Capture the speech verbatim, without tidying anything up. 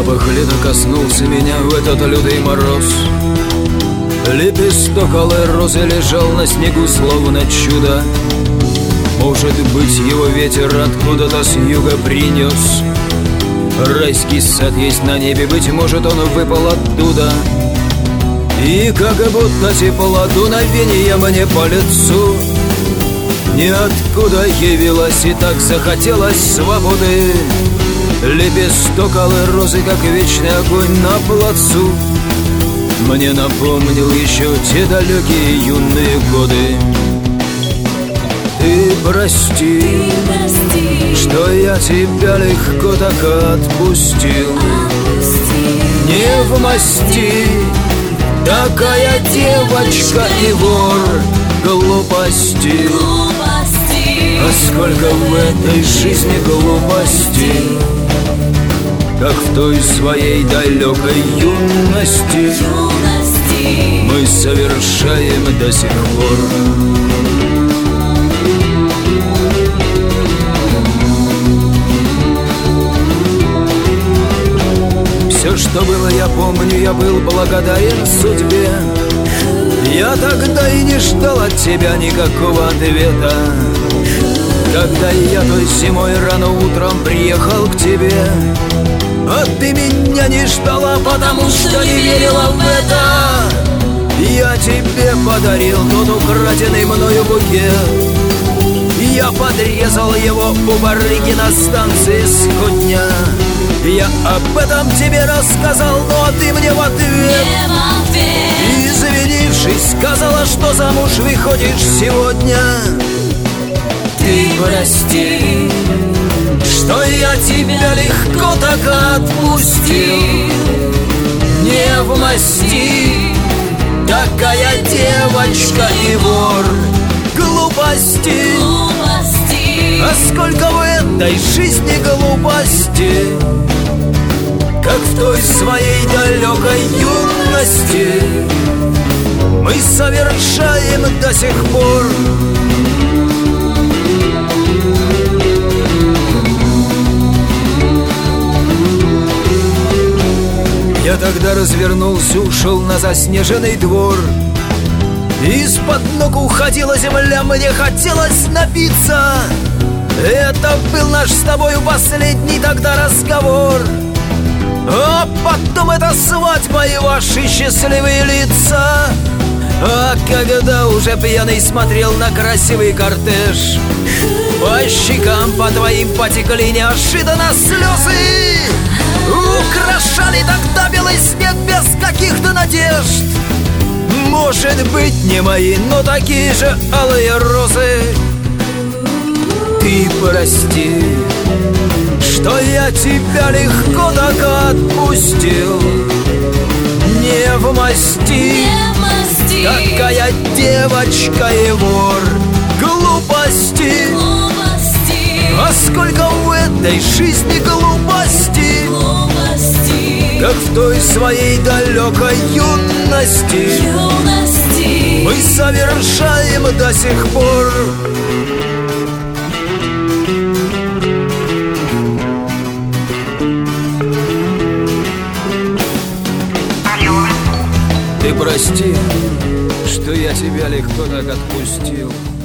Запах лета коснулся меня в этот лютый мороз. Лепесток алой розы лежал на снегу, словно чудо. Может быть, его ветер откуда-то с юга принес. Райский сад есть на небе, быть может, он выпал оттуда. И как будто тепло дуновения мне по лицу. Ниоткуда явилась и так захотелось свободы. Лепесток алой розы, как вечный огонь на плацу, мне напомнил еще те далекие юные годы. Ты прости, Ты прости, что я тебя легко так отпустил. отпусти. Не в масти такая девочка и вор глупости. Глупости. А сколько в этой жизни глупости, как в той своей далекой юности, Юности. мы совершаем до сих пор. Все, что было, я помню, я был благодарен судьбе. Я тогда и не ждал от тебя никакого ответа. Когда я той зимой рано утром приехал к тебе, а ты меня не ждала, потому что не верила в это. Я тебе подарил тот украденный мною букет. Я подрезал его у барыги на станции Сходня. Я об этом тебе рассказал, но ты мне в ответ, Не в ответ. извинившись, сказала, что замуж выходишь сегодня. Ты прости, что я тебя легко так отпустил. Не в масти такая девочка и вор глупости. Глупости. А сколько в этой жизни глупости, как в той своей далекой юности, мы совершаем до сих пор. Я тогда развернулся, ушел на заснеженный двор. Из-под ног уходила земля, мне хотелось напиться. Это был наш с тобою последний тогда разговор. А потом эта свадьба и ваши счастливые лица. А когда уже пьяный смотрел на красивый кортеж, по щекам по твоим потекли неожиданно слезы. Украшали тогда белый снег без каких-то надежд. Может быть, не мои, но такие же алые розы. Ты прости, что я тебя легко так отпустил. Не в масти Не в масти. такая девочка и вор глупости. Глупости. А сколько в этой жизни глупости, Глупости. как в той своей далекой юности, Юности. мы совершаем до сих пор. Ты прости, что я тебя легко так отпустил.